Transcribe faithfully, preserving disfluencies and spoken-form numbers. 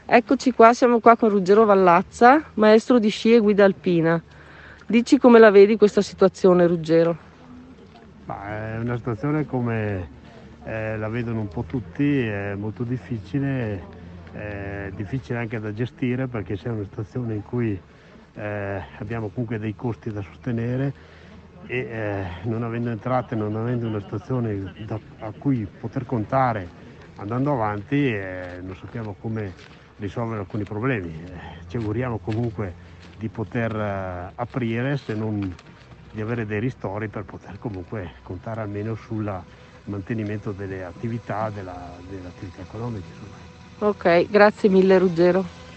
Eccoci qua, siamo qua con Ruggero Vallazza, maestro di sci e guida alpina. Dici come la vedi questa situazione, Ruggero? Ma è una situazione come eh, la vedono un po' tutti, è molto difficile, è difficile anche da gestire perché c'è una situazione in cui eh, abbiamo comunque dei costi da sostenere e eh, non avendo entrate, non avendo una situazione da, a cui poter contare andando avanti, eh, non sappiamo come risolvere alcuni problemi. Eh, ci auguriamo comunque di poter eh, aprire, se non di avere dei ristori per poter comunque contare almeno sul mantenimento delle attività, della, delle attività economiche. Insomma. Ok, grazie mille, Ruggero.